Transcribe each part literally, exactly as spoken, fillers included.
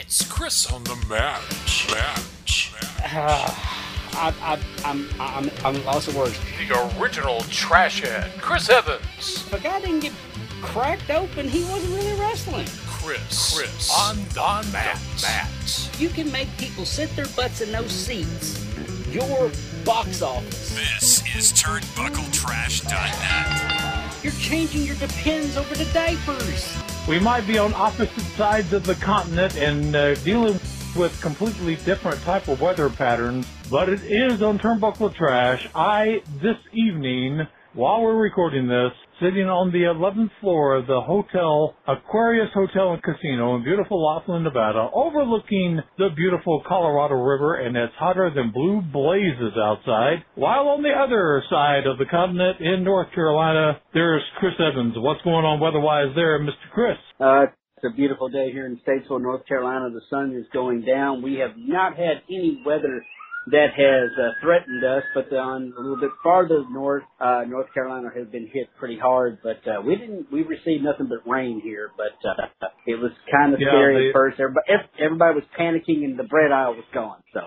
It's Chris on the match. Match. Uh, I, I, I'm, I'm, I'm lost of words. The original trash head, Chris Evans. If a guy didn't get cracked open, he wasn't really wrestling. Chris. Chris on the on match. match. You can make people sit their butts in those seats. Your box office. This is turnbuckle trash dot net. You're changing your depends over to diapers. We might be on opposite sides of the continent and uh, dealing with completely different type of weather patterns, but it is on Turnbuckle Trash. I, this evening, while we're recording this, sitting on the eleventh floor of the hotel, Aquarius Hotel and Casino in beautiful Laughlin, Nevada, overlooking the beautiful Colorado River, and it's hotter than blue blazes outside. While on the other side of the continent in North Carolina, there's Chris Evans. What's going on weather-wise there, Mister Chris? Uh, it's a beautiful day here in Statesville, North Carolina. The sun is going down. We have not had any weather that has uh, threatened us, but on a little bit farther north, uh, North Carolina has been hit pretty hard, but uh, we didn't, we received nothing but rain here, but uh, it was kind of yeah, scary they, at first. Everybody, everybody was panicking and the bread aisle was gone, so.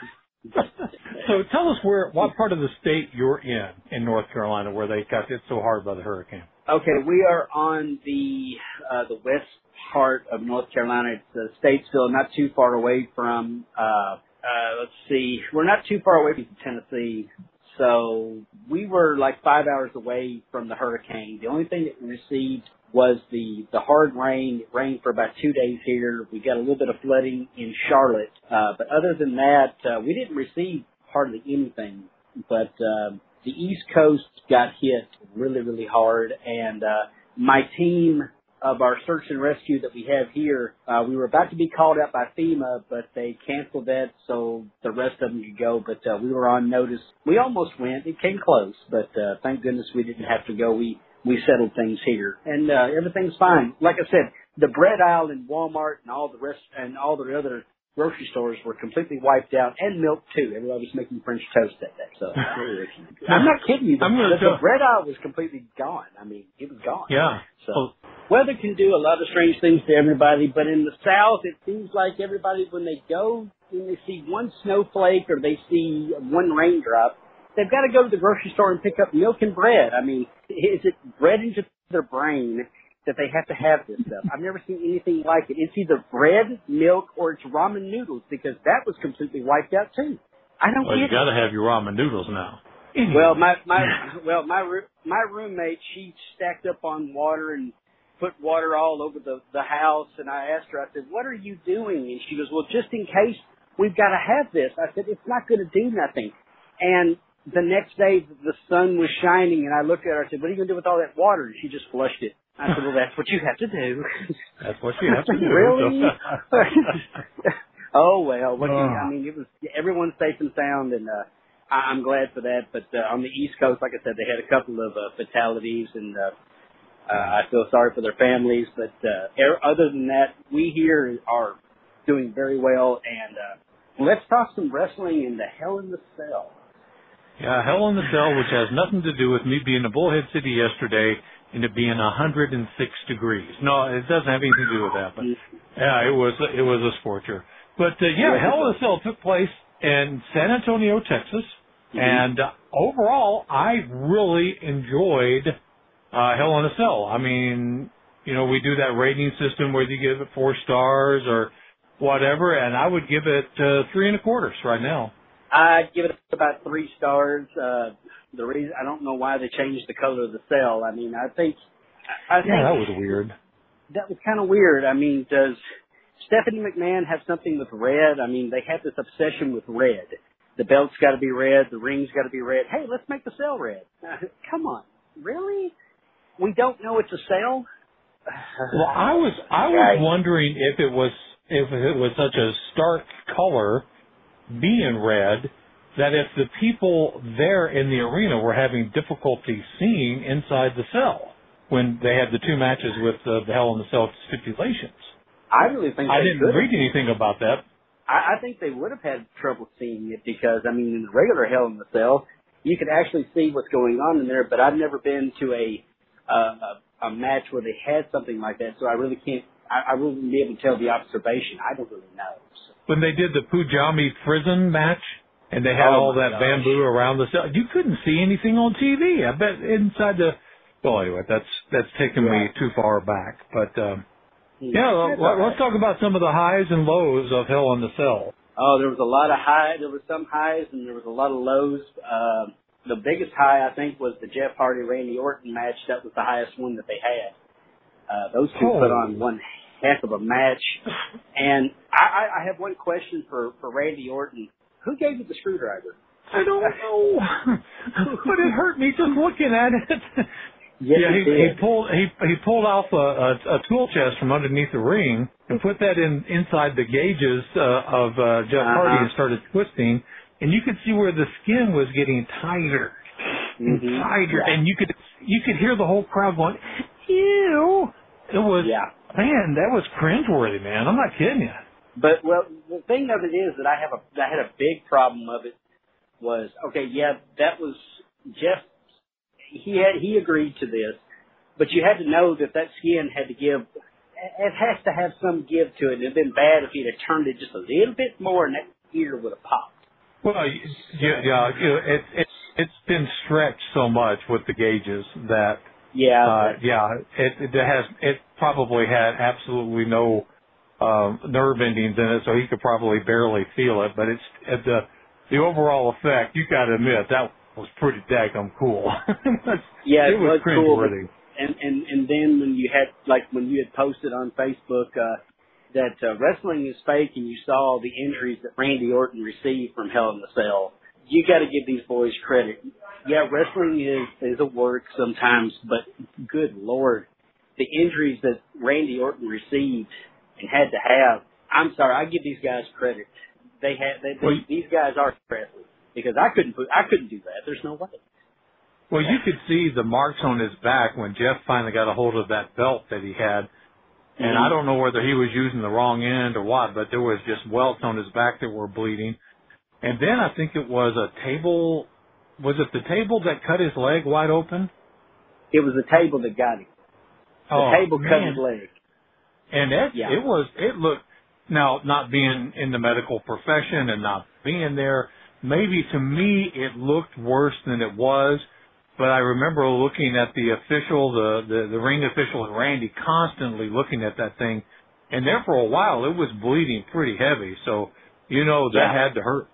So tell us where, what part of the state you're in, in North Carolina, where they got hit so hard by the hurricane. Okay, we are on the, uh, the west part of North Carolina. It's uh, Statesville, not too far away from, uh, Uh, let's see. We're not too far away from Tennessee, so we were like five hours away from the hurricane. The only thing that we received was the, the hard rain. It rained for about two days here. We got a little bit of flooding in Charlotte. Uh, but other than that, uh, we didn't receive hardly anything. But uh, the East Coast got hit really, really hard. And uh, my team of our search and rescue that we have here, uh, we were about to be called out by FEMA, but they canceled that so the rest of them could go. But uh, we were on notice. We almost went. It came close, but uh, thank goodness we didn't have to go. We we settled things here, and uh, everything's fine. Like I said, the bread aisle in Walmart and all the rest and all the other grocery stores were completely wiped out, and milk too. Everybody was making French toast that day. So I'm not kidding you. The, the, the bread aisle was completely gone. I mean, it was gone. Yeah. So. Weather can do a lot of strange things to everybody, but in the South, it seems like everybody, when they go, when they see one snowflake or they see one raindrop, they've got to go to the grocery store and pick up milk and bread. I mean, is it bred into their brain that they have to have this stuff? I've never seen anything like it. It's either bread, milk, or it's ramen noodles, because that was completely wiped out too. I don't well, get you got to have your ramen noodles now. Well, my my well my my roommate, she stacked up on water and put water all over the, the house, and I asked her, I said, what are you doing? And she goes, well, just in case we've got to have this. I said, it's not going to do nothing. And the next day, the sun was shining, and I looked at her, I said, what are you going to do with all that water? And she just flushed it. I said, well, that's what you have to do. That's what you have to do. Really? Oh, well, what do you, I mean, it was, everyone's safe and sound, and uh, I, I'm glad for that. But uh, on the East Coast, like I said, they had a couple of uh, fatalities, and uh, Uh, I feel sorry for their families, but uh, other than that, we here are doing very well. And uh, let's talk some wrestling in the Hell in the Cell. Yeah, Hell in the Cell, which has nothing to do with me being in Bullhead City yesterday and it being one hundred six degrees. No, it doesn't have anything to do with that. But yeah, it was it was a scorcher. But uh, yeah, Hell in the Cell took place in San Antonio, Texas, mm-hmm. and uh, overall, I really enjoyed Uh, Hell in a Cell. I mean, you know, we do that rating system where you give it four stars or whatever, and I would give it uh, three and a quarters right now. I'd give it about three stars. Uh, the reason I don't know why they changed the color of the cell. I mean, I think, I think yeah, that was weird. That was kind of weird. I mean, does Stephanie McMahon have something with red? I mean, they have this obsession with red. The belt's got to be red. The ring's got to be red. Hey, let's make the cell red. Uh, come on, really? We don't know it's a cell? Well, I was I was wondering if it was if it was such a stark color, being red, that if the people there in the arena were having difficulty seeing inside the cell when they had the two matches with uh, the Hell in the Cell stipulations. I really think I they didn't read anything about that. I, I think they would have had trouble seeing it because, I mean, in the regular Hell in the Cell, you could actually see what's going on in there, but I've never been to a Uh, a, a match where they had something like that, so I really can't I, I wouldn't be able to tell the observation. I don't really know. So. When they did the Pujami Prison match and they had Oh, all that gosh. bamboo around the cell, you couldn't see anything on T V. I bet inside the. Well, anyway, that's that's taken Yeah. me too far back. But um, Hmm. yeah, well, That's all let's right. talk about some of the highs and lows of Hell in the Cell. Oh, there was a lot of high. There were some highs and there was a lot of lows. Uh, the biggest high, I think, was the Jeff Hardy Randy Orton match. That was the highest one that they had. Uh, those two Oh. put on one heck of a match. And I, I, I have one question for, for Randy Orton. Who gave you the screwdriver? I don't know, but it hurt me just looking at it. Yes, yeah, it he, he did. pulled he he pulled off a, a, a tool chest from underneath the ring and put that in inside the gauges uh, of uh, Jeff Uh-huh. Hardy and started twisting, and you could see where the skin was getting tighter and Mhm. tighter, Yeah. and you could you could hear the whole crowd going, "Ew!" It was Yeah. man, that was cringeworthy, man. I'm not kidding you. But, well, the thing of it is that I have a, I had a big problem of it was, okay, yeah, that was Jeff. He had, he agreed to this, but you had to know that that skin had to give, it has to have some give to it. It'd have been bad if he'd have turned it just a little bit more and that ear would have popped. Well, yeah, yeah, you know, it, it, it's been stretched so much with the gauges that, Yeah. uh, yeah, it, it has, it probably had absolutely no, um, nerve endings in it, so he could probably barely feel it, but it's, at the, the overall effect, you gotta admit, that was pretty daggum cool. Yeah, it was was cool. but- cringeworthy. And, and, and then when you had, like when you had posted on Facebook, uh, that uh, wrestling is fake and you saw the injuries that Randy Orton received from Hell in the Cell, you got to give these boys credit. Yeah, wrestling is, is a work sometimes, but good Lord, the injuries that Randy Orton received and had to have, I'm sorry, I give these guys credit. They had, they, they, Well, these guys are wrestlers because I couldn't put, I couldn't do that. There's no way. Well, you could see the marks on his back when Jeff finally got a hold of that belt that he had. And I don't know whether he was using the wrong end or what, but there was just welts on his back that were bleeding. And then I think it was a table, was it the table that cut his leg wide open? It was the table that got him. The Oh, table cut man. his leg. And it, Yeah. it was, it looked, now not being in the medical profession and not being there, maybe to me it looked worse than it was. But I remember looking at the official, the, the, the ring official and Randy constantly looking at that thing. And there for a while it was bleeding pretty heavy. So, you know, that Yeah. had to hurt.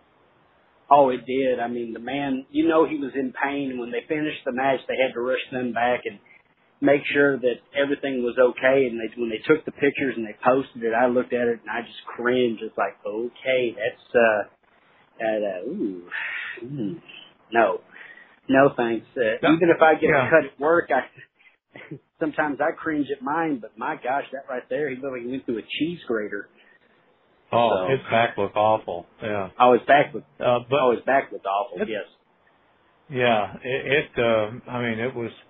Oh, it did. I mean, the man, you know he was in pain. And when they finished the match, they had to rush them back and make sure that everything was okay. And they, when they took the pictures and they posted it, I looked at it and I just cringed. It's like, okay, that's, uh, that, uh, ooh, mm, no. No, thanks. Uh, Yeah. even if I get Yeah. a cut at work, I sometimes I cringe at mine, but my gosh, that right there, he looked like he went through a cheese grater. Oh, So- his back looked awful. Yeah. Oh, his back was, Uh, but oh, his back was awful, It- yes. yeah, it, it uh, I mean, it was,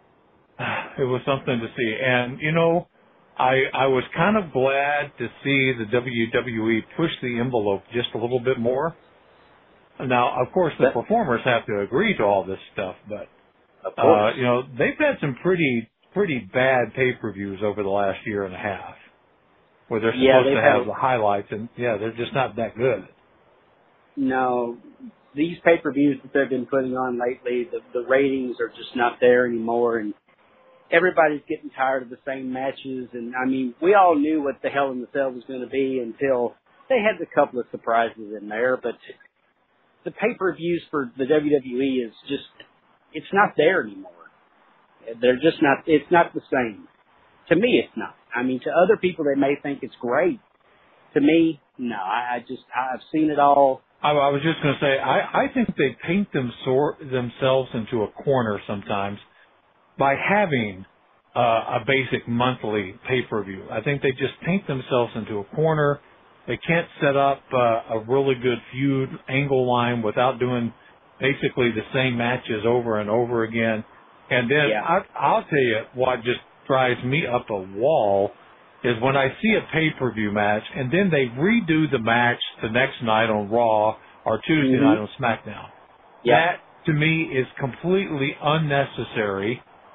it was something to see. And, you know, I, I was kind of glad to see the W W E push the envelope just a little bit more. Now, of course, the But- performers have to agree to all this stuff, but, Of uh, course. you know, they've had some pretty, pretty bad pay-per-views over the last year and a half where they're Yeah, supposed they've to had have a- the highlights, and yeah, they're just not that good. No, these pay-per-views that they've been putting on lately, the, the ratings are just not there anymore, and everybody's getting tired of the same matches. And I mean, we all knew what the Hell in the Cell was going to be until they had a couple of surprises in there. But the pay-per-views for the W W E is just, it's not there anymore. They're just not, it's not the same. To me, it's not. I mean, to other people, they may think it's great. To me, no, I, I just, I've seen it all. I, I was just going to say, I, I think they paint them sor- themselves into a corner sometimes by having uh, a basic monthly pay-per-view. I think they just paint themselves into a corner. They can't set up uh, a really good feud angle line without doing basically the same matches over and over again. And then Yeah. I, I'll tell you what just drives me up a wall is when I see a pay-per-view match and then they redo the match the next night on Raw or Tuesday Mhm. night on SmackDown. Yeah. That, to me, is completely unnecessary.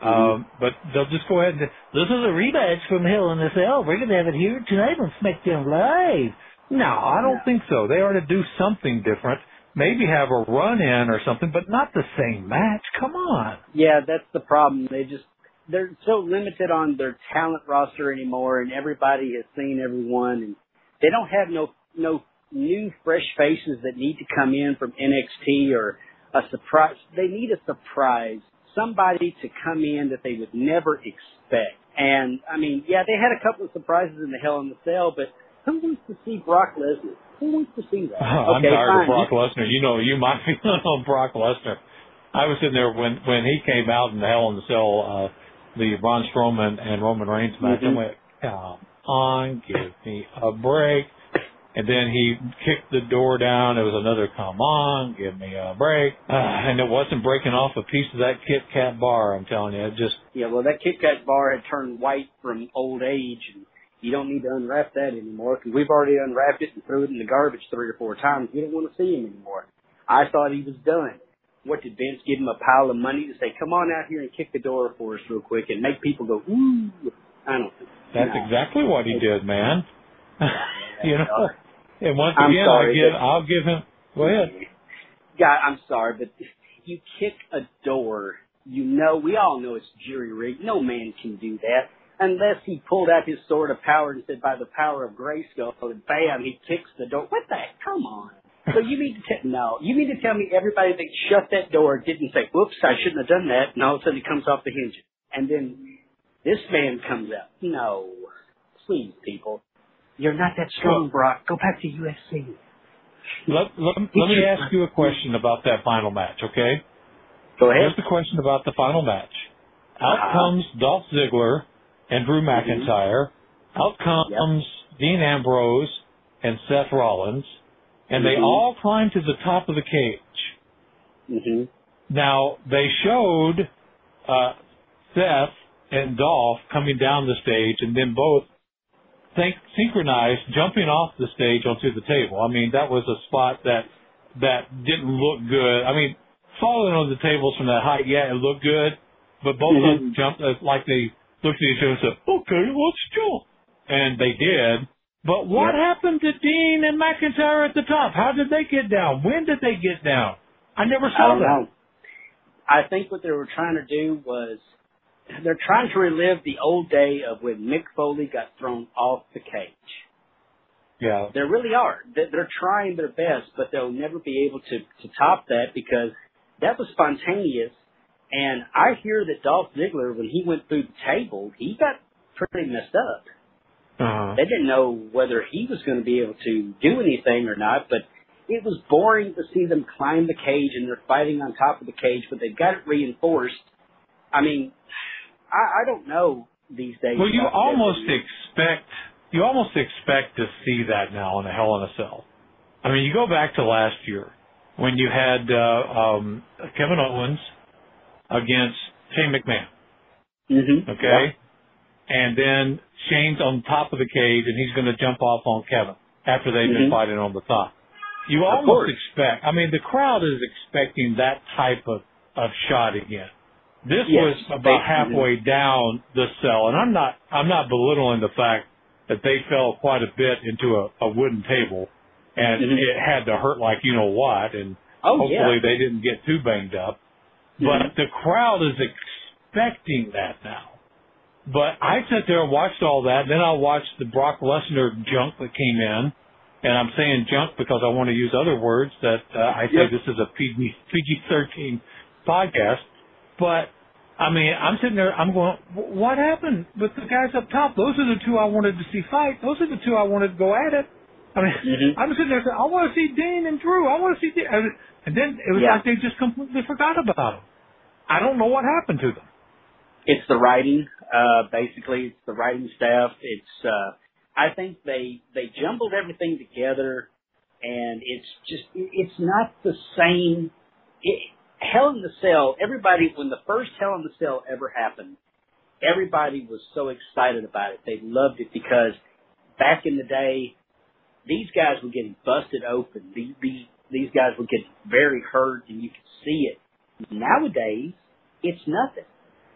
Um, but they'll just go ahead and, this is a rematch from Hell in a Cell. We're going to have it here tonight on SmackDown Live. No, I don't no. think so. They ought to do something different. Maybe have a run-in or something, but not the same match. Come on. Yeah, that's the problem. They just, they're so limited on their talent roster anymore, and everybody has seen everyone, and they don't have no, no new, fresh faces that need to come in from N X T or a surprise. They need a surprise. Somebody to come in that they would never expect. And, I mean, yeah, they had a couple of surprises in the Hell in the Cell, but who wants to see Brock Lesnar? Who wants to see that? Oh, I'm okay, tired fine. of Brock Lesnar. You know, you might be on Brock Lesnar. I was sitting there when, when he came out in the Hell in the Cell, uh, the Braun Strowman and Roman Reigns match. Mm-hmm. I went, come on, give me a break. And then he kicked the door down. It was another, come on, give me a break. Uh, and it wasn't breaking off a piece of that Kit Kat bar, I'm telling you. It just... Yeah, well, that Kit Kat bar had turned white from old age. And you don't need to unwrap that anymore because we've already unwrapped it and threw it in the garbage three or four times. We don't want to see him anymore. I thought he was done. What, did Vince give him a pile of money to say, come on out here and kick the door for us real quick and make people go, ooh? I don't think. That's no. exactly what he did, man. You know? And once I'm again, sorry, I give, I'll give him, go ahead. God, I'm sorry, but you kick a door, you know, we all know it's jury rigged. No man can do that unless he pulled out his sword of power and said, by the power of Grayskull, and bam, he kicks the door. What the heck? Come on. So you mean to tell, no, you mean to tell me everybody that shut that door didn't say, whoops, I shouldn't have done that, and all of a sudden it comes off the hinges. And then this man comes out. No. Please, people. You're not that strong, Brock. Go back to U F C. Let, let, let me ask you a question about that final match, okay? Go ahead. Here's the question about the final match. Out uh-huh. comes Dolph Ziggler and Drew McIntyre. Mm-hmm. Out comes yep. Dean Ambrose and Seth Rollins. And mm-hmm. they all climb to the top of the cage. Mm-hmm. Now, they showed uh, Seth and Dolph coming down the stage and then both Think, synchronized jumping off the stage onto the table. I mean, that was a spot that that didn't look good. I mean, falling on the tables from that height, yeah, it looked good, but both mm-hmm. of them jumped uh, like they looked at each other and said, okay, let's jump. And they did. But what yep. happened to Dean and McIntyre at the top? How did they get down? When did they get down? I never saw I don't that. know. I think what they were trying to do was they're trying to relive the old day of when Mick Foley got thrown off the cage. Yeah. They really are. They're trying their best, but they'll never be able to, to top that because that was spontaneous. And I hear that Dolph Ziggler, when he went through the table, he got pretty messed up. Uh-huh. They didn't know whether he was going to be able to do anything or not, but it was boring to see them climb the cage and they're fighting on top of the cage, but they've got it reinforced. I mean, I, I don't know these days. Well, you almost expect you almost expect to see that now in a Hell in a Cell. I mean, you go back to last year when you had uh, um, Kevin Owens against Shane McMahon. Mm-hmm. Okay, yep. And then Shane's on top of the cage and he's going to jump off on Kevin after they've mm-hmm. been fighting on the top. You of almost course. expect. I mean, the crowd is expecting that type of, of shot again. This yes, was about halfway down the cell, and I'm not I'm not belittling the fact that they fell quite a bit into a, a wooden table, and mm-hmm. it had to hurt like you know what, and oh, hopefully yeah. they didn't get too banged up. Mm-hmm. But the crowd is expecting that now. But I sat there and watched all that, then I watched the Brock Lesnar junk that came in, and I'm saying junk because I want to use other words that uh, I say yep. this is a P G thirteen podcast. But, I mean, I'm sitting there, I'm going, what happened with the guys up top? Those are the two I wanted to see fight. Those are the two I wanted to go at it. I mean, mm-hmm. I'm sitting there saying, I want to see Dean and Drew. I want to see Dean. And then it was yeah. like they just completely forgot about them. I don't know what happened to them. It's the writing, uh, basically. It's the writing staff. It's, uh, I think they, they jumbled everything together, and it's just, it's not the same. It, Hell in the Cell, everybody, when the first Hell in the Cell ever happened, everybody was so excited about it. They loved it because back in the day, these guys were getting busted open. These, these, these guys were getting very hurt, and you could see it. Nowadays, it's nothing.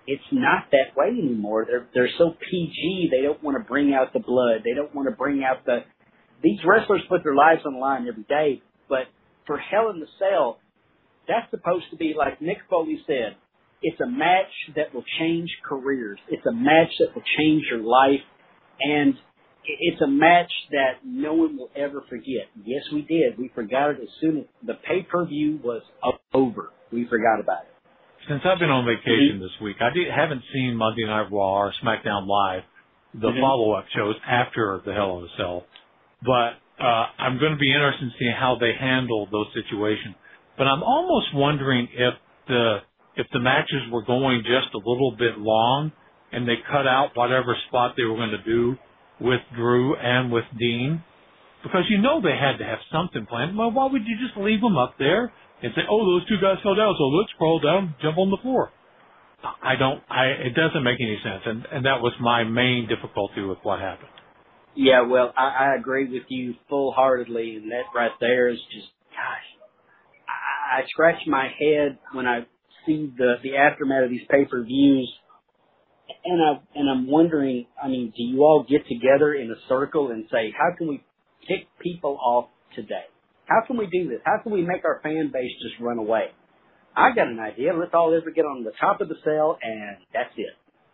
it's not that way anymore. They're they're so P G. They don't want to bring out the blood. They don't want to bring out the. These wrestlers put their lives on the line every day, but for Hell in the Cell, that's supposed to be like Mick Foley said. It's a match that will change careers. It's a match that will change your life, and it's a match that no one will ever forget. Yes, we did. We forgot it as soon as the pay-per-view was over. We forgot about it. Since I've been on vacation this week, I did, haven't seen Monday Night Raw or SmackDown Live, the mm-hmm. follow-up shows after the Hell in a Cell. But uh, I'm going to be interested in seeing how they handle those situations. But I'm almost wondering if the if the matches were going just a little bit long and they cut out whatever spot they were going to do with Drew and with Dean, because you know they had to have something planned. Well, why would you just leave them up there and say, oh, those two guys fell down, so let's crawl down, jump on the floor? I don't, I, it doesn't make any sense. And, and that was my main difficulty with what happened. Yeah, well, I, I agree with you full-heartedly, and that right there is just, gosh, I, I scratch my head when I see the, the aftermath of these pay-per-views, and, I, and I'm wondering, I mean, do you all get together in a circle and say, how can we tick people off today? How can we do this? How can we make our fan base just run away? I got an idea. Let's all ever get on the top of the cell, and that's it.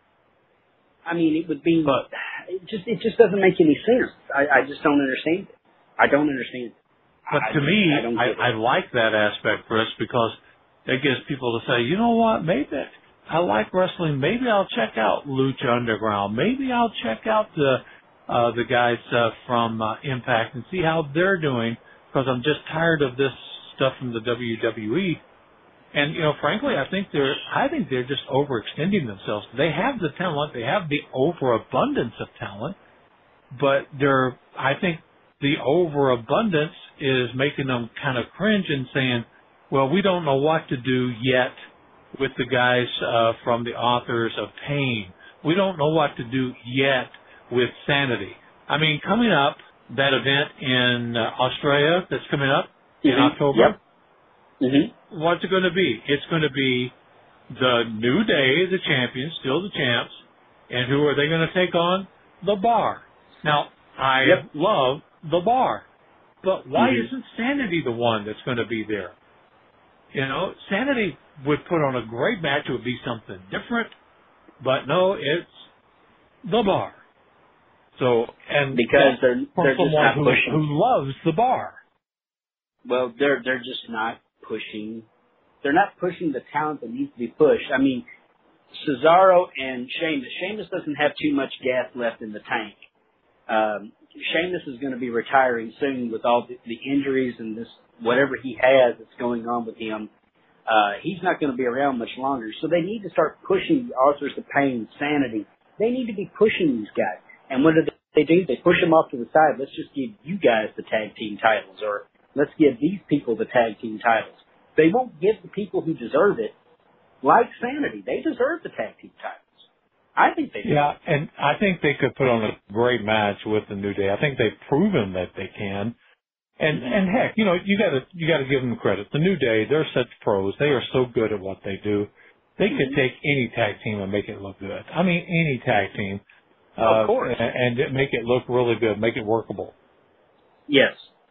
I mean, it would be, but it just it just doesn't make any sense. I, I just don't understand it. I don't understand it. But I, to me, I, don't I, I like that aspect, Chris, because it gives people to say, you know what, maybe I like wrestling. Maybe I'll check out Lucha Underground. Maybe I'll check out the uh, the guys uh, from uh, Impact and see how they're doing, because I'm just tired of this stuff from the W W E. And, you know, frankly, I think they're, I think they're just overextending themselves. They have the talent. They have the overabundance of talent, but they're, I think the overabundance is making them kind of cringe and saying, well, we don't know what to do yet with the guys uh, from the authors of Pain. We don't know what to do yet with Sanity. I mean, coming up, that event in uh, Australia that's coming up in mm-hmm. October. Yep. Mm-hmm. What's it going to be? It's going to be the New Day, the champions, still the champs, and who are they going to take on? The Bar. Now, I yep. love the Bar, but why mm-hmm. isn't Sanity the one that's going to be there? You know, Sanity would put on a great match. It would be something different, but no, it's the Bar. So, and because they're they're just not who, pushing. who loves the Bar. Well, they're they're just not pushing. They're not pushing the talent that needs to be pushed. I mean, Cesaro and Sheamus. Sheamus doesn't have too much gas left in the tank. Um, Sheamus is going to be retiring soon with all the, the injuries and this whatever he has that's going on with him. Uh, he's not going to be around much longer. So they need to start pushing the authors of Pain, Sanity. They need to be pushing these guys. And what do they do? They push them off to the side. Let's just give you guys the tag team titles, or let's give these people the tag team titles. They won't give the people who deserve it, like Sanity. They deserve the tag team titles. I think they do. Yeah, and I think they could put on a great match with the New Day. I think they've proven that they can. And mm-hmm. and heck, you know, you gotta you gotta give them credit. The New Day, they're such pros. They are so good at what they do. They mm-hmm. could take any tag team and make it look good. I mean, any tag team. Uh, of course. And, and make it look really good, make it workable. Yes.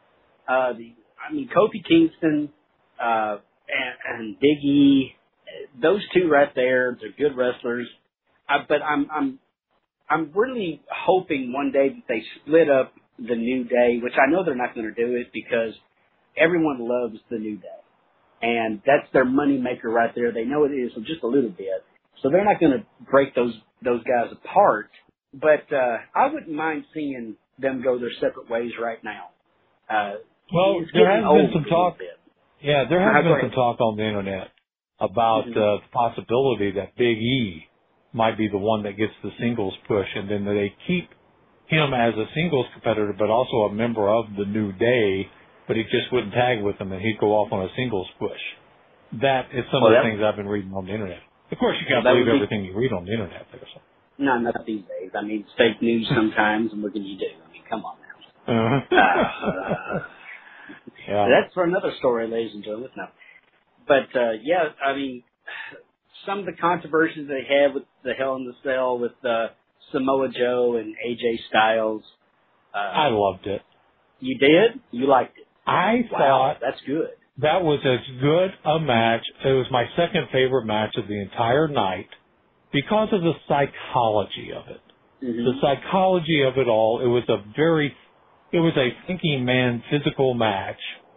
Uh, the, I mean, Kofi Kingston uh, and, and Big E, those two right there, they're good wrestlers. Uh, but I'm I'm I'm really hoping one day that they split up the New Day, which I know they're not going to do it because everyone loves the New Day. And that's their money maker right there. They know it is just a little bit. So they're not going to break those those guys apart. But uh, I wouldn't mind seeing them go their separate ways right now. Uh, well, there has been some talk. Yeah, there has been some talk on the internet about mm-hmm. uh, the possibility that Big E might be the one that gets the singles push, and then they keep him as a singles competitor, but also a member of the New Day, but he just wouldn't tag with them, and he'd go off on a singles push. That is some well, of the things I've been reading on the internet. Of course, you can't well, believe be, everything you read on the internet there. So. No, not these days. I mean, it's fake news sometimes, and what can you do? I mean, come on now. Uh-huh. uh, yeah. That's for another story, ladies and gentlemen. No. But, uh, yeah, I mean, some of the controversies they had with the Hell in the Cell with uh, Samoa Joe and A J Styles. Uh, I loved it. You did? You liked it? I Wow, thought that's good. that was as good a match. It was my second favorite match of the entire night because of the psychology of it. Mm-hmm. The psychology of it all. It was a very, it was a thinking man physical match,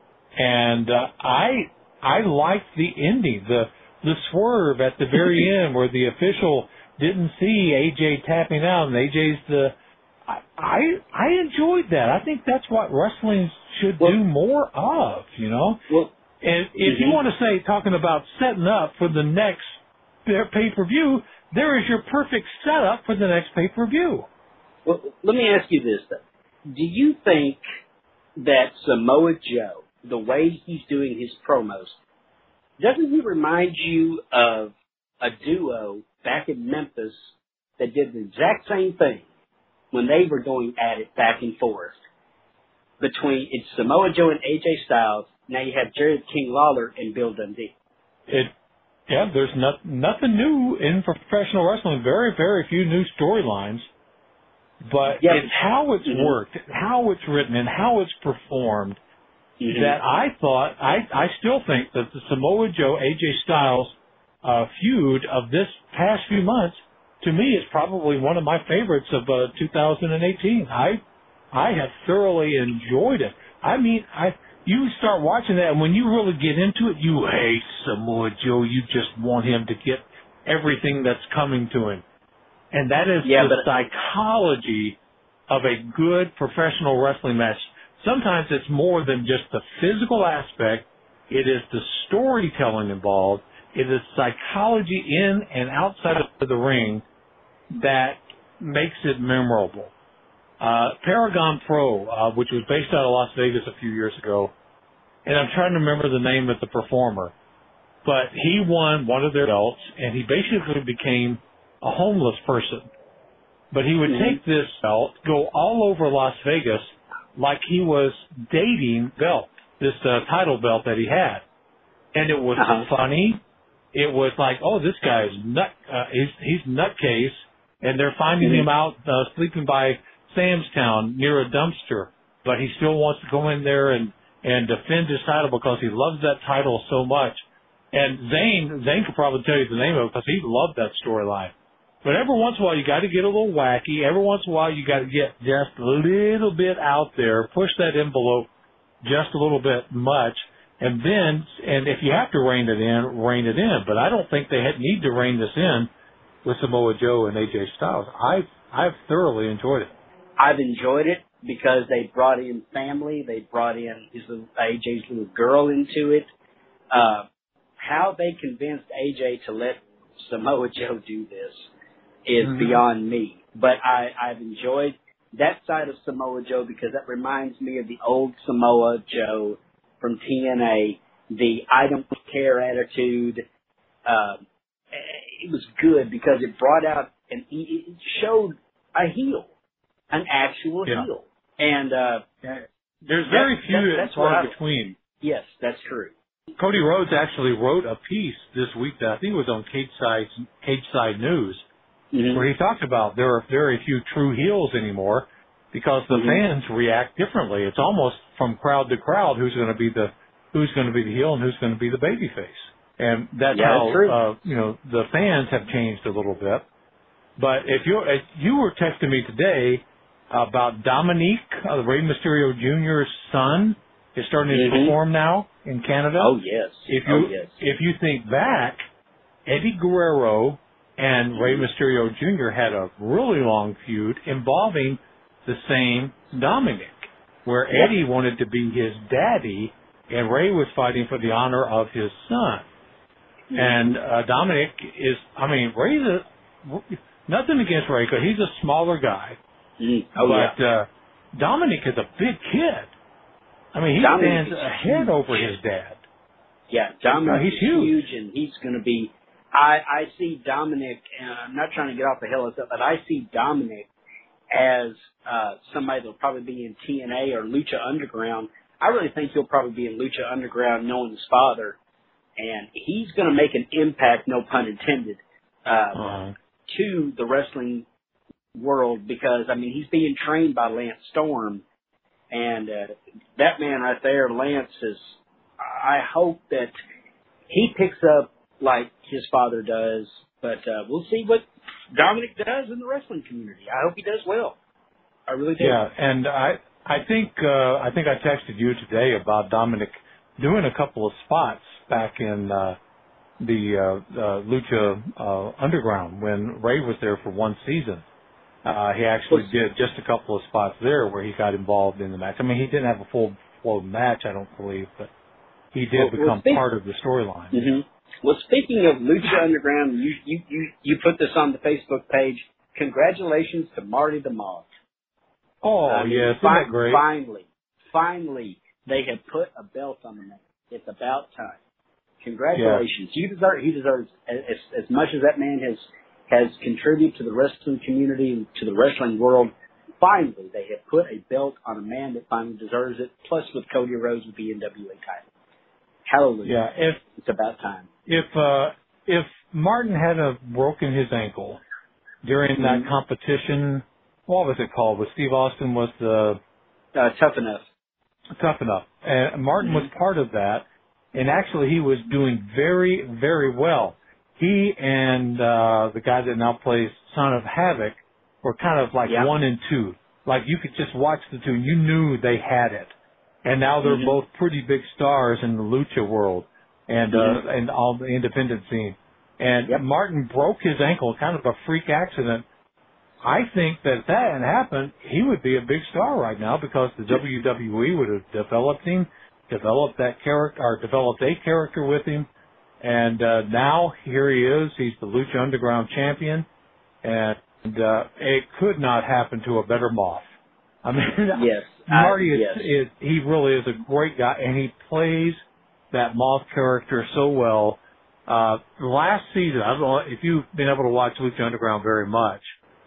and uh, I I liked the ending, the the swerve at the very end where the official didn't see A J tapping out, and A J's the. I I, I enjoyed that. I think that's what wrestling should well, do more of. You know, well, and if mm-hmm. you want to say talking about setting up for the next pay per view, there is your perfect setup for the next pay per view. Well, let me ask you this though: do you think that Samoa Joe, the way he's doing his promos, doesn't he remind you of a duo back in Memphis that did the exact same thing when they were going at it back and forth between it's Samoa Joe and A J Styles? Now you have Jerry King Lawler and Bill Dundee. It, yeah, there's not, nothing new in professional wrestling. Very, very few new storylines. But yeah. it's how it's mm-hmm. worked, how it's written, and how it's performed mm-hmm. that I thought, I, I still think that the Samoa Joe, A J Styles uh, feud of this past few months, to me, is probably one of my favorites of uh, two thousand eighteen. I I have thoroughly enjoyed it. I mean, I you start watching that, and when you really get into it, you hate Samoa Joe. You just want him to get everything that's coming to him. And that is yeah, the but, psychology of a good professional wrestling match. Sometimes it's more than just the physical aspect. It is the storytelling involved. It is psychology in and outside of the ring that makes it memorable. Uh, Paragon Pro, uh, which was based out of Las Vegas a few years ago, and I'm trying to remember the name of the performer, but he won one of their belts, and he basically became a homeless person. But he would mm-hmm. take this belt, go all over Las Vegas like he was dating belt, this uh, title belt that he had. And it was uh-huh. funny. It was like, oh, this guy's nut, uh, he's, he's nutcase, and they're finding mm-hmm. him out uh, sleeping by Sam's Town near a dumpster, but he still wants to go in there and, and defend his title because he loves that title so much. And Zane, Zane could probably tell you the name of it because he loved that storyline. But every once in a while, you got to get a little wacky. Every once in a while, you got to get just a little bit out there, push that envelope just a little bit much, and then, and if you have to rein it in, rein it in. But I don't think they had, need to rein this in with Samoa Joe and A J Styles. I've, I've thoroughly enjoyed it. I've enjoyed it because they brought in family. They brought in his little, A J's little girl into it. Uh, how they convinced A J to let Samoa Joe do this is mm-hmm. beyond me. But I, I've enjoyed that side of Samoa Joe because that reminds me of the old Samoa Joe from T N A, the I don't care attitude. Uh, it was good because it brought out and it showed a heel, an actual yeah. heel. And uh, there's very that, few that, that's far I, between. Yes, that's true. Cody Rhodes actually wrote a piece this week that I think was on Cage Side, Cage Side News, mm-hmm. where he talked about there are very few true heels anymore because the mm-hmm. fans react differently. It's almost from crowd to crowd who's going to be the who's going to be the heel and who's going to be the babyface, and that's yeah, how that's uh, you know the fans have changed a little bit. But if you if you were texting me today about Dominique, uh, Rey Mysterio Junior's son, is starting mm-hmm. to perform now in Canada. Oh yes. If you oh, yes. if you think back, Eddie Guerrero and mm-hmm. Rey Mysterio Junior had a really long feud involving the same Dominic, where yep. Eddie wanted to be his daddy and Rey was fighting for the honor of his son. Mm-hmm. And uh, Dominic is, I mean, Rey's a, nothing against Rey because he's a smaller guy. Mm-hmm. Oh, but yeah. uh, Dominic is a big kid. I mean, he Dominic stands ahead over his dad. Yeah, Dominic uh, he's is huge. huge, and he's going to be. I I see Dominic, and I'm not trying to get off the hill, but I see Dominic as uh, somebody that'll probably be in T N A or Lucha Underground. I really think he'll probably be in Lucha Underground, knowing his father, and he's going to make an impact, no pun intended, uh, uh-huh. to the wrestling world because, I mean, he's being trained by Lance Storm, and uh, that man right there, Lance, is, I hope that he picks up like his father does, but uh, we'll see what Dominic does in the wrestling community. I hope he does well. I really do. Yeah, and I I think uh, I think I texted you today about Dominic doing a couple of spots back in uh, the uh, uh, Lucha uh, Underground when Ray was there for one season. Uh, he actually did just a couple of spots there where he got involved in the match. I mean, he didn't have a full-blown match, I don't believe, but he did well, become well, speak- part of the storyline. Mm-hmm. Well, speaking of Lucha Underground, you, you, you, you put this on the Facebook page. Congratulations to Marty the Moth. Oh, I mean, yes, fi- isn't that great? Finally, finally, they have put a belt on the man. It's about time. Congratulations. Yeah. You deserve, he deserves, as, as much as that man has, has contributed to the wrestling community and to the wrestling world, finally, they have put a belt on a man that finally deserves it, plus with Cody Rhodes with the N W A title. Hallelujah. Yeah, if, it's about time. If, uh, if Martin had a broken his ankle during mm-hmm. that competition, what was it called? Was Steve Austin was the... Uh, tough enough. Tough enough. And Martin mm-hmm. was part of that, and actually he was doing very, very well. He and uh, the guy that now plays Son of Havoc were kind of like yep. one and two. Like you could just watch the two, and you knew they had it. And now they're mm-hmm. both pretty big stars in the lucha world and mm-hmm. uh, and all the independent scene. And yep. Martin broke his ankle, kind of a freak accident. I think that if that hadn't happened, he would be a big star right now because the W W E would have developed him, developed that character, or developed a character with him. And uh, now here he is. He's the Lucha Underground champion, and uh, it could not happen to a better Moth. I mean, yes, Marty uh, is, yes. is he really is a great guy, and he plays that Moth character so well. Uh, last season, I don't know if you've been able to watch Lucha Underground very much,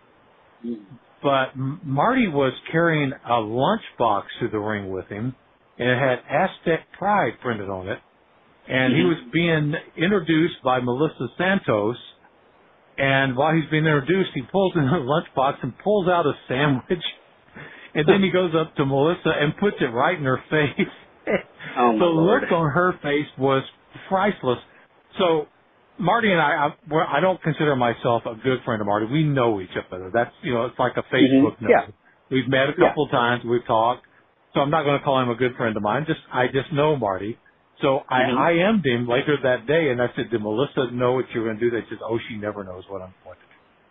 but Marty was carrying a lunchbox to the ring with him, and it had Aztec Pride printed on it. And he was being introduced by Melissa Santos, and while he's being introduced, he pulls in the lunchbox and pulls out a sandwich, and then he goes up to Melissa and puts it right in her face. Oh, my the Lord. look on her face was priceless. So Marty and I, I, well, I don't consider myself a good friend of Marty. We know each other. That's, you know, it's like a Facebook mm-hmm. note. Yeah. We've met a couple yeah. of times. We've talked. So I'm not going to call him a good friend of mine. Just I just know Marty. So I mm-hmm. I M'd him later that day, and I said, did Melissa know what you were going to do? They said, oh, she never knows what I'm going to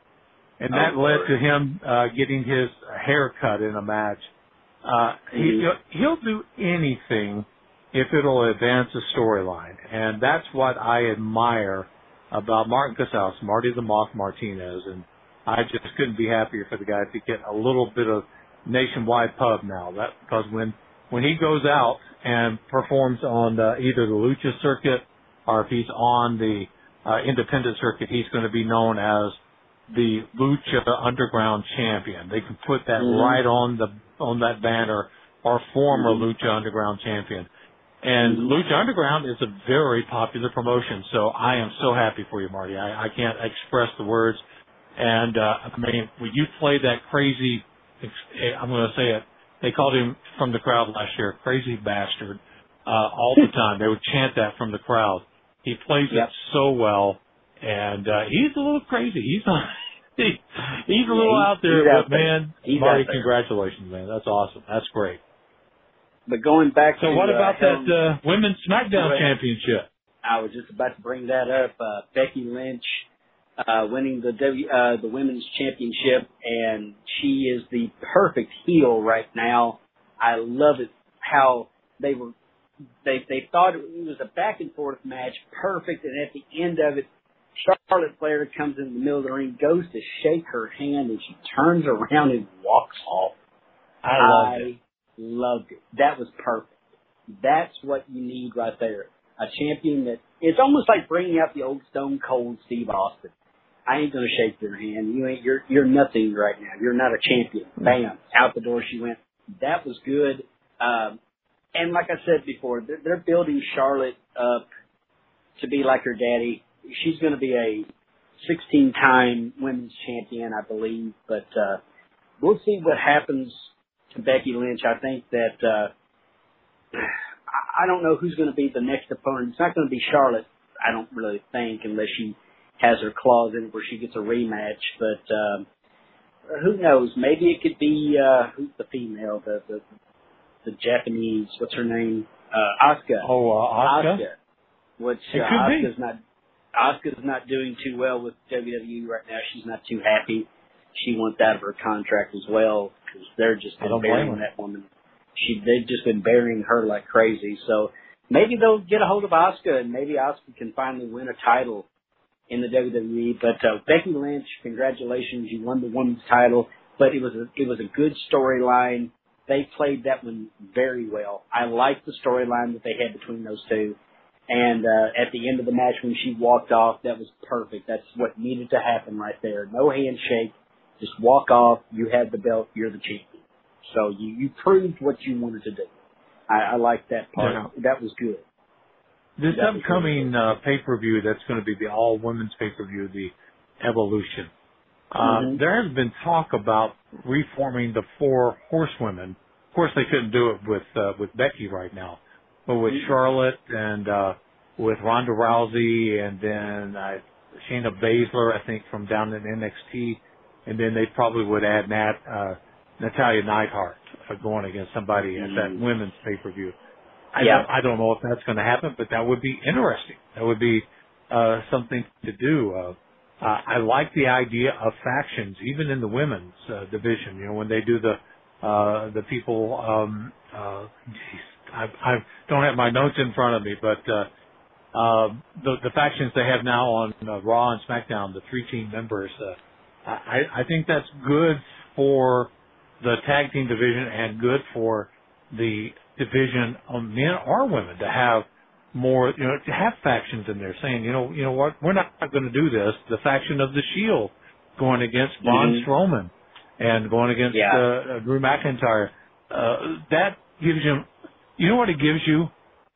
do. And that oh, led Lord. to him uh, getting his hair cut in a match. Uh, mm-hmm. he, he'll do anything if it'll advance a storyline. And that's what I admire about Martin Casals, Marty the Moth Martinez. And I just couldn't be happier for the guy to get a little bit of nationwide pub now. That because when, when he goes out and performs on the, either the Lucha circuit or if he's on the uh, independent circuit, he's going to be known as the Lucha Underground champion. They can put that mm-hmm. right on the on that banner, or former mm-hmm. Lucha Underground champion. And mm-hmm. Lucha Underground is a very popular promotion, so I am so happy for you, Marty. I, I can't express the words. And uh, I mean, when you play that crazy, I'm going to say it, they called him from the crowd last year, crazy bastard, uh, all the time. They would chant that from the crowd. He plays yep. it so well, and uh, he's a little crazy. He's a, he, he's a little yeah, out there, out but there. man, he's Marty, congratulations, man. That's awesome. That's great. But going back so to... what about uh, that Helen, uh, Women's SmackDown well, Championship? I was just about to bring that up. Uh, Becky Lynch uh, winning the w, uh, the Women's Championship, and she is the perfect heel right now. I love it how they were... They they thought it was a back and forth match, perfect, and at the end of it, Charlotte Flair comes in the middle of the ring, goes to shake her hand, and she turns around and walks off. I loved I it. loved it. That was perfect. That's what you need right there. A champion that, it's almost like bringing out the old Stone Cold Steve Austin. I ain't gonna shake your hand. You ain't. You're you're nothing right now. You're not a champion. Bam, out the door she went. That was good. Um, And like I said before, they're, they're building Charlotte up to be like her daddy. She's going to be a sixteen-time women's champion, I believe. But uh, we'll see what happens to Becky Lynch. I think that uh, I don't know who's going to be the next opponent. It's not going to be Charlotte, I don't really think, unless she has her clause in it where she gets a rematch. But uh, who knows? Maybe it could be uh, who's the female, the the, the Japanese. What's her name? Uh, Asuka. Oh, uh, Asuka. Asuka. Which it uh, could Asuka's be. not. Asuka's not doing too well with W W E right now. She's not too happy. She wants out of her contract as well because they're just I don't burying blame her. that woman. She they've just been burying her like crazy. So maybe they'll get a hold of Asuka and maybe Asuka can finally win a title in the W W E. But uh, Becky Lynch, congratulations, you won the women's title. But it was a, it was a good storyline. They played that one very well. I liked the storyline that they had between those two. And uh, at the end of the match when she walked off, that was perfect. That's what needed to happen right there. No handshake. Just walk off. You had the belt. You're the champion. So you, you proved what you wanted to do. I, I like that part. Yeah. That was good. This That was upcoming really uh, pay-per-view, that's going to be the all-women's pay-per-view, the Evolution. Uh, Mhm. There has been talk about reforming the four horsewomen. Of course, they couldn't do it with uh, with Becky right now, but with Mhm. Charlotte and uh, with Ronda Rousey and then uh, Shayna Baszler, I think, from down in N X T, and then they probably would add Nat, uh, Natalia Neidhart uh, going against somebody Mhm. at that women's pay-per-view. I, Yeah. don't, I don't know if that's going to happen, but that would be interesting. That would be uh, something to do. Uh, uh, I like the idea of factions, even in the women's uh, division. You know, when they do the uh, the people. Um, uh, geez, I, I don't have my notes in front of me, but uh, uh, the, the factions they have now on uh, Raw and SmackDown, the three team members. Uh, I, I think that's good for the tag team division and good for the division of men or women to have more, you know, to have factions in there saying, you know, you know what, we're not going to do this. The faction of the Shield going against Braun Mhm. Strowman and going against Yeah. uh, Drew McIntyre. Uh, that gives you, you know what it gives you?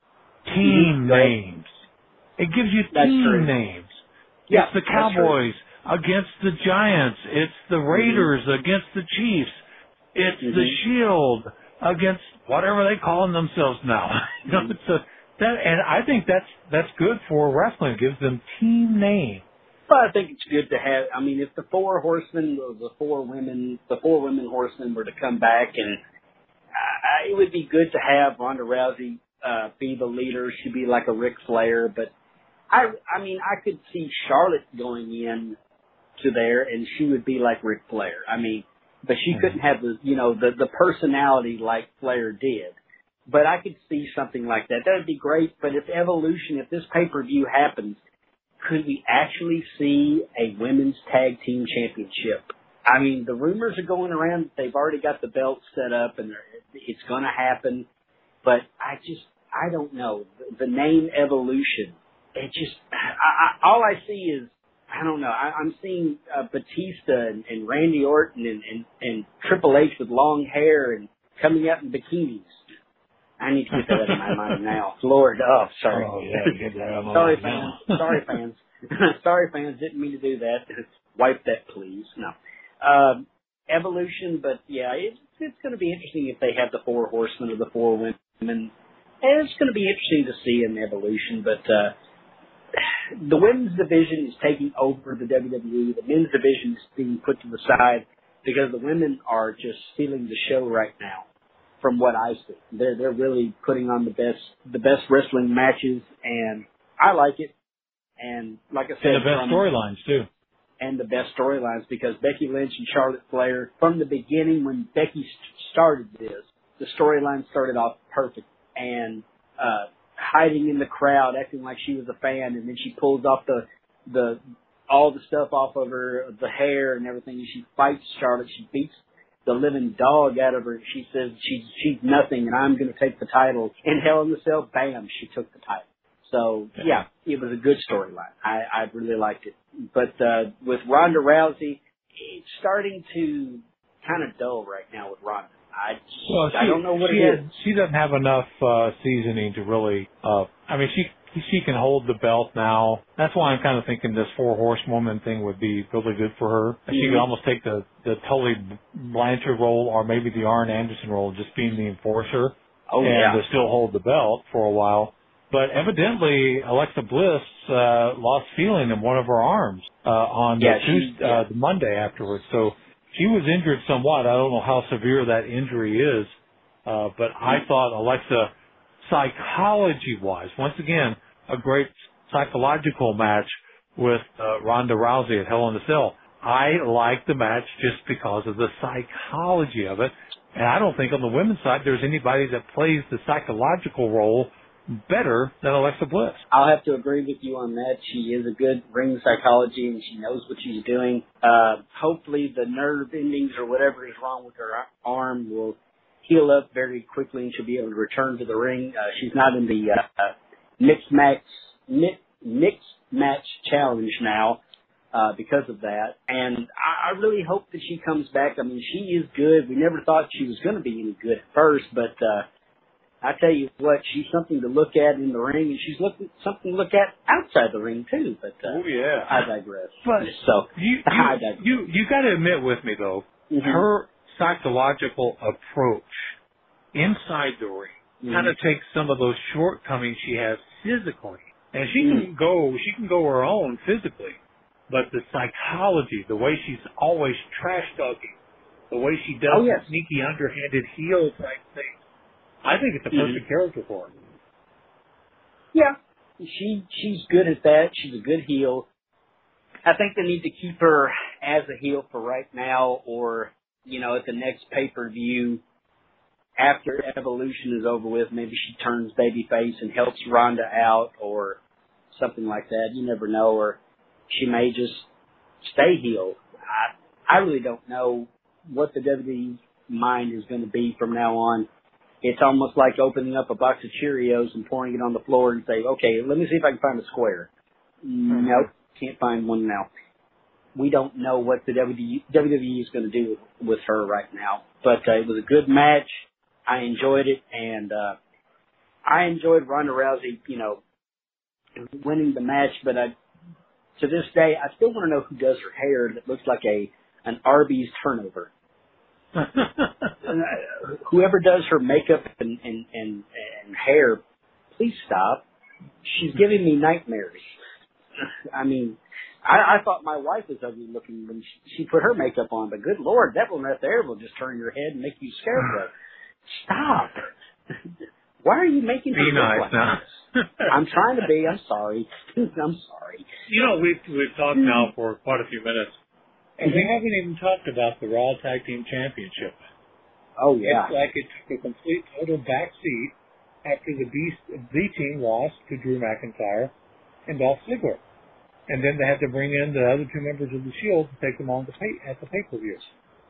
Team Mhm. Right. names. It gives you That's team true. names. Yeah, It's the that's true. Cowboys against the Giants. It's the Raiders against the Chiefs. It's the Mhm. Shield against whatever they call them themselves now. You know, it's a, that, and I think that's that's good for wrestling. It gives them team names. But I think it's good to have. I mean, if the four horsemen, the the four women, the four women horsemen were to come back, and uh, it would be good to have Ronda Rousey uh, be the leader. She'd be like a Ric Flair. But I, I mean, I could see Charlotte going in to there, and she would be like Ric Flair. I mean, but she Mhm. couldn't have the, you know, the the personality like Flair did. But I could see something like that. That would be great. But if Evolution, if this pay per view happens, could we actually see a women's tag team championship? I mean, the rumors are going around that they've already got the belts set up and they're, it's going to happen. But I just, I don't know. The, the name Evolution, it just, I, I, all I see is, I don't know. I, I'm seeing uh, Batista and, and Randy Orton and, and, and Triple H with long hair and coming out in bikinis. I need to get that out of my mind now. Lord, oh, sorry. Oh, yeah, get that out of my Sorry, mind fans. now. Sorry, fans. Sorry, fans. Didn't mean to do that. Wipe that, please. No. Um, Evolution, but yeah, it's, it's going to be interesting if they have the four horsemen or the four women. And it's going to be interesting to see in Evolution, but uh, the women's division is taking over the W W E. The men's division is being put to the side because the women are just stealing the show right now. From what I see, they're they're really putting on the best the best wrestling matches, and I like it. And like I said, And the best from, storylines, too. and the best storylines because Becky Lynch and Charlotte Flair, from the beginning when Becky st- started this, the storyline started off perfect and uh, hiding in the crowd, acting like she was a fan, and then she pulls off the the all the stuff off of her, the hair and everything, and she fights Charlotte. She beats the living dog out of her. She says she's she's nothing, and I'm going to take the title. In Hell in the Cell, bam, she took the title. So yeah, it was a good storyline. I, I really liked it. But uh, with Ronda Rousey, it's starting to kind of dull right now with Ronda. I just, Well, she, I don't know what she it has, is. she doesn't have enough uh, seasoning to really. Uh, I mean, she she can hold the belt now. That's why I'm kind of thinking this four horsewoman thing would be really good for her. Mm-hmm. She could almost take the, the Tully Blanchard role or maybe the Arn Anderson role, just being the enforcer. Oh, and yeah. to still hold the belt for a while. But evidently, Alexa Bliss uh, lost feeling in one of her arms uh, on yeah, the, Tuesday, yeah. uh, the Monday afterwards. So she was injured somewhat. I don't know how severe that injury is. Uh, but I thought Alexa, psychology-wise, once again, a great psychological match with uh, Ronda Rousey at Hell in a Cell. I like the match just because of the psychology of it. And I don't think on the women's side there's anybody that plays the psychological role better than Alexa Bliss. I'll have to agree with you on that. She is a good ring psychology, and she knows what she's doing. Uh, hopefully the nerve endings or whatever is wrong with her arm will heal up very quickly, and she'll be able to return to the ring. Uh, she's not in the uh, uh, mixed match mi- mixed match challenge now. Uh, because of that. And I, I really hope that she comes back. I mean, she is good. We never thought she was going to be any good at first, but, uh, I tell you what, she's something to look at in the ring, and she's looking, something to look at outside the ring too, but, uh, oh, yeah. I digress. But so, you, you, I digress. you, you gotta admit with me though, mm-hmm. her psychological approach inside the ring mm-hmm. kind of takes some of those shortcomings she has physically. And she mm-hmm. can go, she can go her own physically. But the psychology, the way she's always trash talking, the way she does oh, yes. sneaky underhanded heel type things, I think it's a perfect mm-hmm. character for her. Yeah, she she's good at that. She's a good heel. I think they need to keep her as a heel for right now, or you know, at the next pay per view after Evolution is over with, maybe she turns babyface and helps Ronda out, or something like that. You never know, or she may just stay heel. I, I really don't know what the W W E mind is going to be from now on. It's almost like opening up a box of Cheerios and pouring it on the floor and say, okay, let me see if I can find a square. Mm-hmm. Nope, can't find one now. We don't know what the W W E is going to do with, with her right now. But uh, it was a good match. I enjoyed it, and uh, I enjoyed Ronda Rousey, you know, winning the match, but I to this day, I still want to know who does her hair that looks like a an Arby's turnover. Whoever does her makeup and, and, and, and hair, please stop. She's giving me nightmares. I mean, I, I thought my wife was ugly looking when she, she put her makeup on, but good Lord, that one right there will just turn your head and make you scarecrow. Stop. Why are you making me look nice like now? this? I'm trying to be. I'm sorry. I'm sorry. You know, we've we've talked now for quite a few minutes, and we haven't even talked about the Raw Tag Team Championship. Oh yeah, it's like it took a complete total backseat after the B B team lost to Drew McIntyre and Dolph Ziggler, and then they had to bring in the other two members of the Shield to take them on the pay, at the pay per view.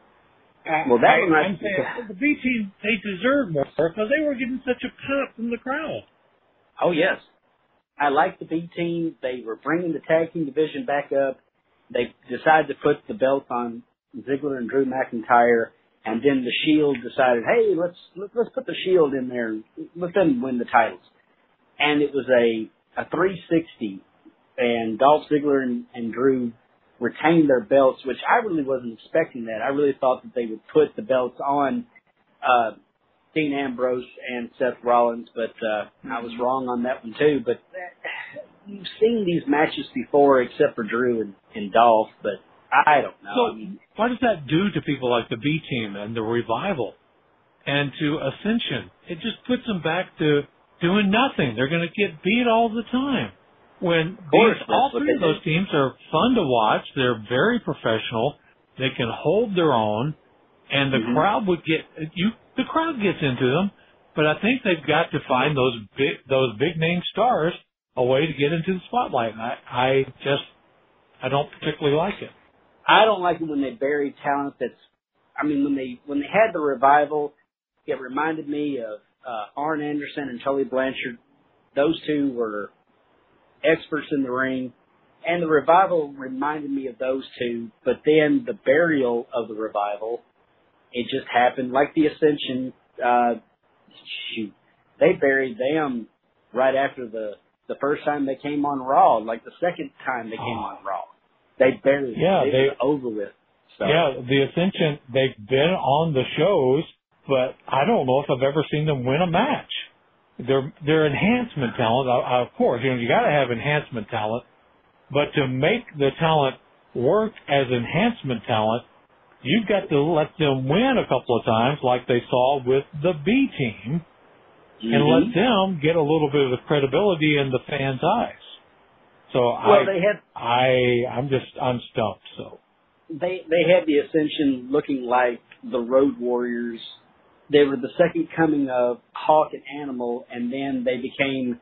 Uh, well, that I, one I'm saying well, the B team, they deserve more because they were getting such a pop from the crowd. Oh yes, I like the B team. They were bringing the tag team division back up. They decided to put the belt on Ziggler and Drew McIntyre, and then the Shield decided, hey, let's let's put the Shield in there and let them win the titles. And it was a a three sixty, and Dolph Ziggler and, and Drew retained their belts, which I really wasn't expecting that. I really thought that they would put the belts on uh, Dean Ambrose and Seth Rollins, but uh, I was wrong on that one too. But uh, you've seen these matches before, except for Drew and, and Dolph, but I don't know. So I mean, what does that do to people like the B Team and the Revival and to Ascension? It just puts them back to doing nothing. They're going to get beat all the time. When course, these, all three of those teams are fun to watch, they're very professional, they can hold their own, and the mm-hmm. crowd would get you. The crowd gets into them, but I think they've got to find those big those big name stars a way to get into the spotlight. And I, I just I don't particularly like it. I don't like it when they bury talent. That's I mean when they when they had the Revival, it reminded me of uh, Arn Anderson and Tully Blanchard. Those two were experts in the ring, and the Revival reminded me of those two, but then the burial of the Revival, it just happened like the Ascension. Uh, shoot, they buried them right after the the first time they came on Raw, like the second time they came on Raw. They barely, yeah, they, they were over with. So. Yeah, the Ascension, they've been on the shows, but I don't know if I've ever seen them win a match. They're, they're enhancement talent, of course, you know, you gotta have enhancement talent, but to make the talent work as enhancement talent, you've got to let them win a couple of times, like they saw with the B team, mm-hmm. and let them get a little bit of credibility in the fans' eyes. So well, I, they had, I, I'm just, I'm stumped. So they they had the Ascension looking like the Road Warriors. They were the second coming of Hawk and Animal, and then they became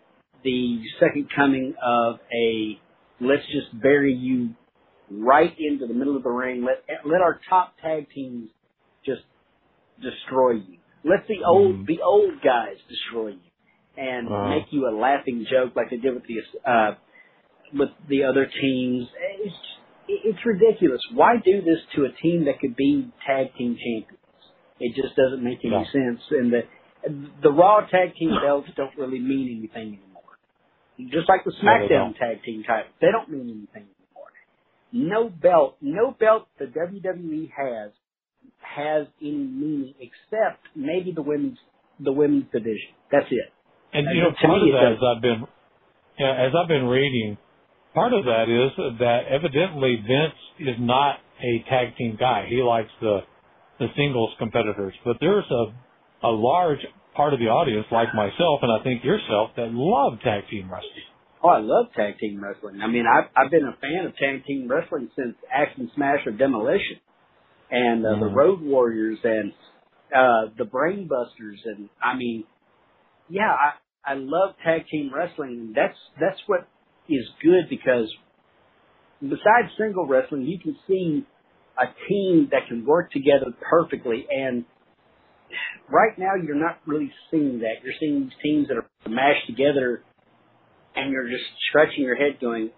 the second coming of a let's just bury you right into the middle of the ring. Let let our top tag teams just destroy you. Let the old mm. the old guys destroy you and wow. make you a laughing joke like they did with the uh, with the other teams. It's it's ridiculous. Why do this to a team that could be tag team champions? It just doesn't make any no. sense. And the the Raw tag team belts don't really mean anything anymore. Just like the SmackDown no, tag team titles, they don't mean anything anymore. No belt, no belt the W W E has has any meaning except maybe the women's the women's division. That's it. And, and you know, part of that, as I've been yeah, as I've been reading, part of that is that evidently Vince is not a tag team guy. He likes the the singles competitors, but there's a a large part of the audience, like myself, and I think yourself, that love tag team wrestling. Oh, I love tag team wrestling. I mean, I've I've been a fan of tag team wrestling since Action Smash or Demolition, and uh, mm-hmm. the Road Warriors and uh, the Brainbusters, and I mean, yeah, I I love tag team wrestling. That's that's what is good because besides single wrestling, you can see a team that can work together perfectly. And right now, you're not really seeing that. You're seeing these teams that are mashed together, and you're just scratching your head going,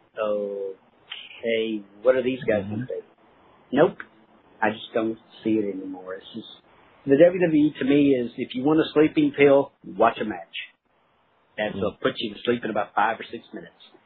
okay, what are these guys going to do? Nope. I just don't see it anymore. It's just, the W W E to me is, if you want a sleeping pill, watch a match. And so it'll put you to sleep in about five or six minutes.